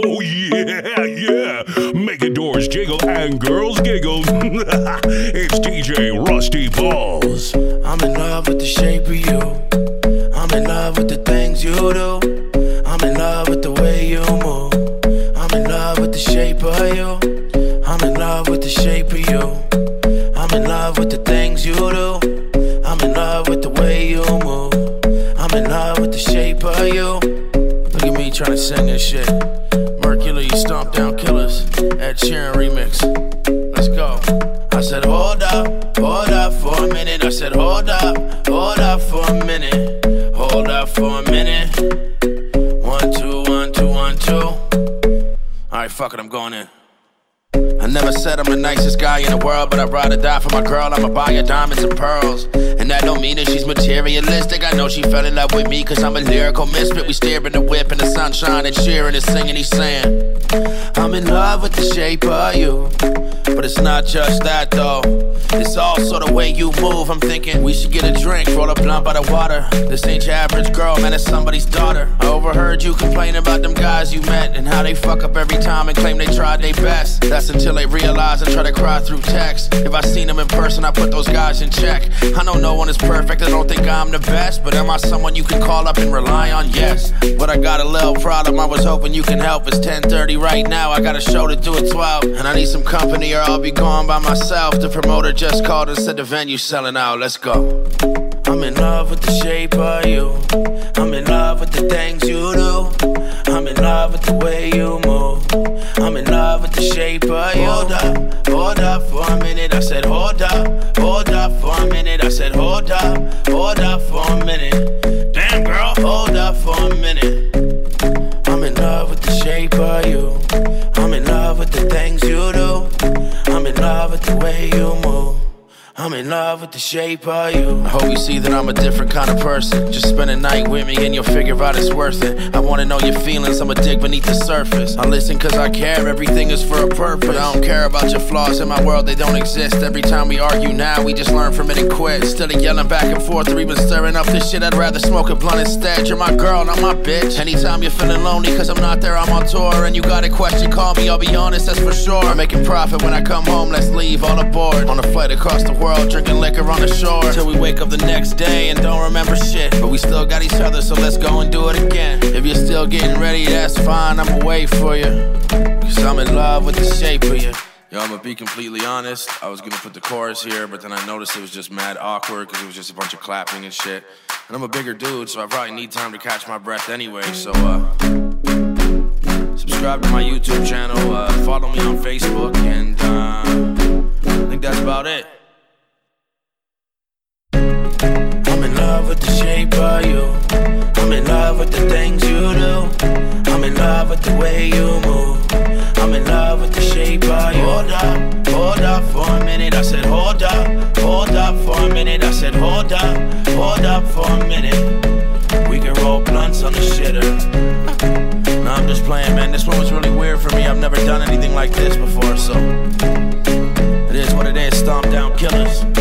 Oh yeah. Making doors jiggle and girls giggle. It's DJ Rusty Balls. I'm in love with the shape of you. I'm in love with the things you do. I'm in love with the way you move. I'm in love with the shape of you. I'm in love with the shape of you. I'm in love with the things you do. I'm in love with the way you move. I'm in love with the shape of you. Look at me trying to sing this shit. Mercury, Stomp Down Killers, Ed Sheeran remix. Let's go. I said hold up for a minute. I said hold up for a minute. Hold up for a minute. 1, 2, 1, 2, 1, 2. Alright, fuck it, I'm going in. I never said I'm the nicest guy in the world, but I'd rather die for my girl. I'ma buy her diamonds and pearls. And that don't mean that she's materialistic. I know she fell in love with me cause I'm a lyrical misfit. We stare in the whip in the sunshine and Sheeran is singing, he's saying I'm in love with the shape of you. But it's not just that though. It's also the way you move. I'm thinking we should get a drink, roll a blunt by the water. This ain't your average girl, man, it's somebody's daughter. I overheard you complain about them guys you met and how they fuck up every time and claim they tried their best. That's until they realize and try to cry through text. If I seen them in person, I put those guys in check. I know no one is perfect, I don't think I'm the best, but am I someone you can call up and rely on? Yes. But I got a little problem, I was hoping you can help. It's 10:30 right now, I got a show to do at 12. And I need some company or I'll be gone by myself. The promoter just called and said the venue's selling out, let's go. I'm in love with the shape of you. I'm in love with the things you do. I'm in love with the way you move. I'm in love with the shape of you. Hold up for a minute. I said hold up for a minute. I said hold up for a minute. Damn girl, hold up for a minute. I'm in love with the shape of you. I'm in love with the things you do. I'm in love with the way you move. I'm in love with the shape of you. I hope you see that I'm a different kind of person. Just spend a night with me and you'll figure out it's worth it. I wanna know your feelings, I'ma dig beneath the surface. I listen cause I care, everything is for a purpose. But I don't care about your flaws, in my world they don't exist. Every time we argue now, we just learn from it and quit. Instead of yelling back and forth or even stirring up this shit, I'd rather smoke a blunt instead. You're my girl, not my bitch. Anytime you're feeling lonely cause I'm not there, I'm on tour. And you got a question, call me, I'll be honest, that's for sure. I'm making profit when I come home, let's leave all aboard. On a flight across the world, drinking liquor on the shore till we wake up the next day and don't remember shit. But we still got each other, so let's go and do it again. If you're still getting ready, that's fine, I'ma wait for you. Cause I'm in love with the shape of you. Yo, I'ma be completely honest, I was gonna put the chorus here, but then I noticed it was just mad awkward cause it was just a bunch of clapping and shit. And I'm a bigger dude, so I probably need time to catch my breath anyway. So subscribe to my YouTube channel, follow me on Facebook, and I think that's about it. I'm in love with the shape of you. I'm in love with the things you do. I'm in love with the way you move. I'm in love with the shape of you. Hold up for a minute. I said hold up for a minute. I said hold up for a minute. We can roll blunts on the shitter. No, I'm just playing, man. This one was really weird for me. I've never done anything like this before, so it is what it is. Stomp Down Killers.